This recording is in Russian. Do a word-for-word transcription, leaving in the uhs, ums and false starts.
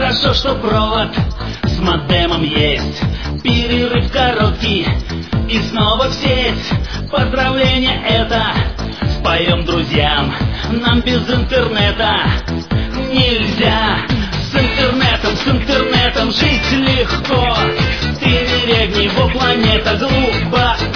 Хорошо, что провод с модемом есть. Перерыв короткий и снова в сеть. Поздравления это споем друзьям. Нам без интернета нельзя. С интернетом, с интернетом жить легко. Ты не регни, во планета глубоко.